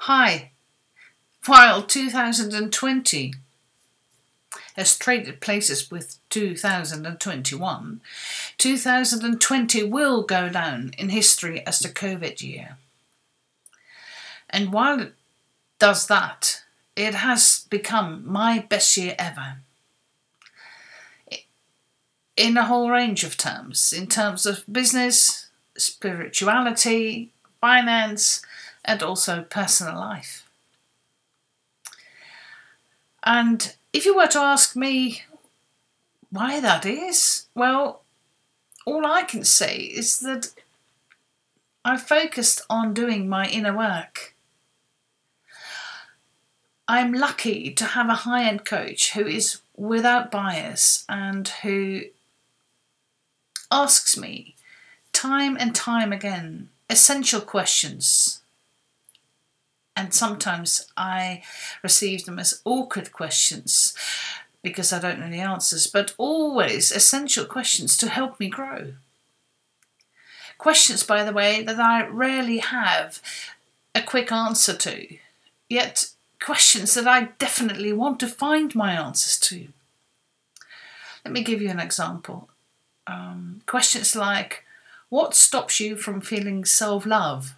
Hi. While 2020 has traded places with 2021, 2020 will go down in history as the COVID year. And while it does that, it has become my best year ever. In a whole range of terms, in terms of business, spirituality, finance, and also personal life. And if you were to ask me why that is, well, all I can say is that I focused on doing my inner work. I'm lucky to have a high-end coach who is without bias and who asks me time and time again essential questions. And sometimes I receive them as awkward questions because I don't know the answers, but always essential questions to help me grow. Questions, by the way, that I rarely have a quick answer to, yet questions that I definitely want to find my answers to. Let me give you an example. Questions like, what stops you from feeling self-love?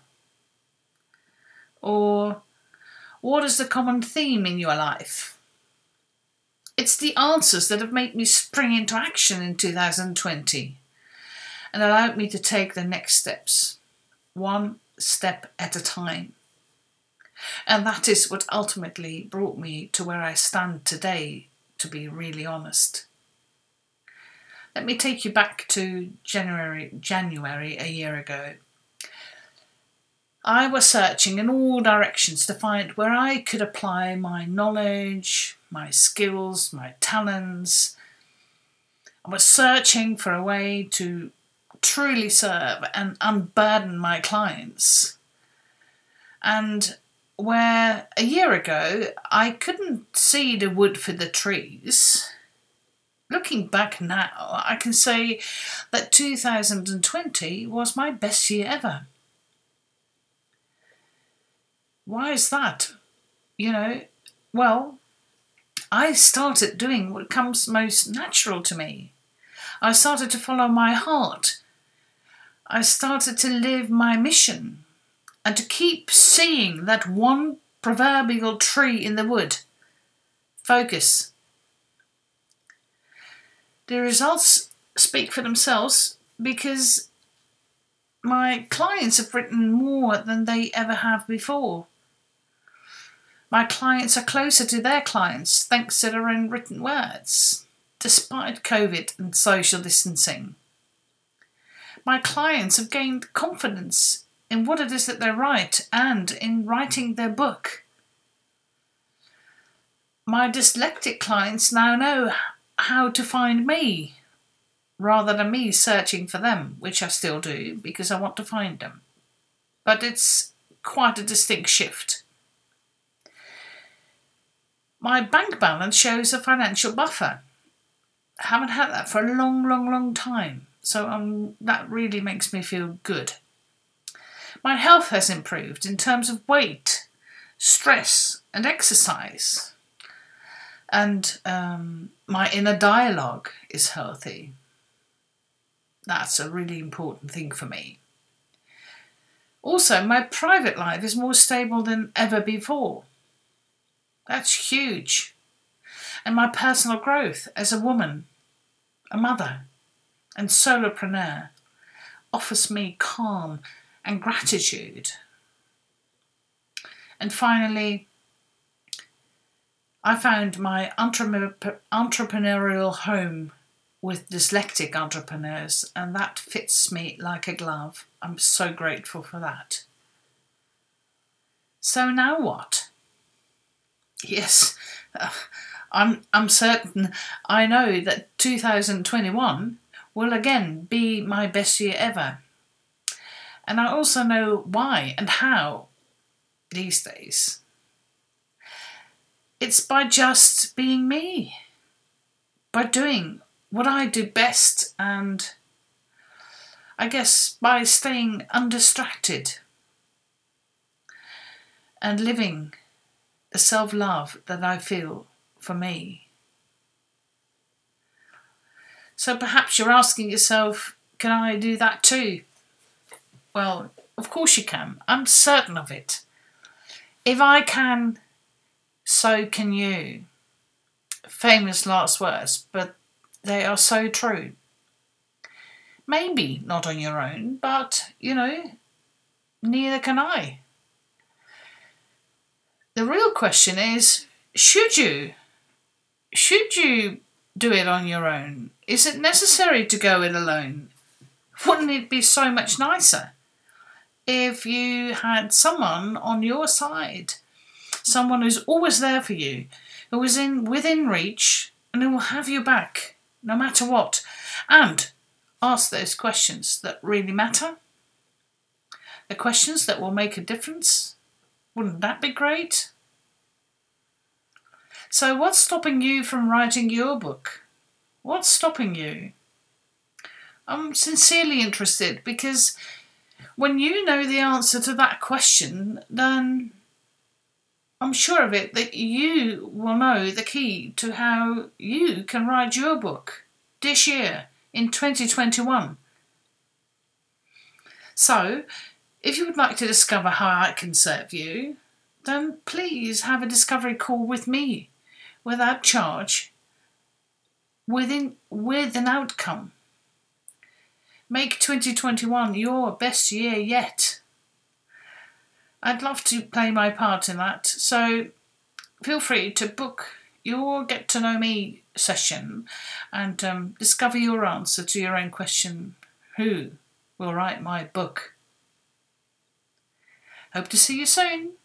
Or, what is the common theme in your life? It's the answers that have made me spring into action in 2020 and allowed me to take the next steps, one step at a time. And that is what ultimately brought me to where I stand today, to be really honest. Let me take you back to January a year ago. I was searching in all directions to find where I could apply my knowledge, my skills, my talents. I was searching for a way to truly serve and unburden my clients. And where a year ago I couldn't see the wood for the trees, looking back now, I can say that 2020 was my best year ever. Why is that? Well, I started doing what comes most natural to me. I started to follow my heart. I started to live my mission and to keep seeing that one proverbial tree in the wood. Focus. The results speak for themselves because my clients have written more than they ever have before. My clients are closer to their clients thanks to their own written words, despite COVID and social distancing. My clients have gained confidence in what it is that they write and in writing their book. My dyslexic clients now know how to find me rather than me searching for them, which I still do because I want to find them. But it's quite a distinct shift. My bank balance shows a financial buffer. I haven't had that for a long time, so that really makes me feel good. My health has improved in terms of weight, stress and exercise. And my inner dialogue is healthy. That's a really important thing for me. Also, my private life is more stable than ever before. That's huge. And my personal growth as a woman, a mother, and solopreneur offers me calm and gratitude. And finally, I found my entrepreneurial home with dyslexic entrepreneurs, and that fits me like a glove. I'm so grateful for that. So now what? Yes, I'm certain I know that 2021 will again be my best year ever. And I also know why and how these days. It's by just being me, by doing what I do best, and I guess by staying undistracted. and living the self-love that I feel for me. So perhaps you're asking yourself, can I do that too? Well, of course you can. I'm certain of it. If I can, so can you. Famous last words, but they are so true. Maybe not on your own, but, neither can I. The real question is, should you? Should you do it on your own? Is it necessary to go it alone? Wouldn't it be so much nicer if you had someone on your side? Someone who's always there for you, who is within reach, and who will have your back no matter what, and ask those questions that really matter, the questions that will make a difference. Wouldn't that be great? So what's stopping you from writing your book? What's stopping you? I'm sincerely interested, because when you know the answer to that question, then I'm sure of it that you will know the key to how you can write your book this year in 2021. So, if you would like to discover how I can serve you, then please have a discovery call with me without charge, with an outcome. Make 2021 your best year yet. I'd love to play my part in that, so feel free to book your Get to Know Me session and discover your answer to your own question: who will write my book? Hope to see you soon.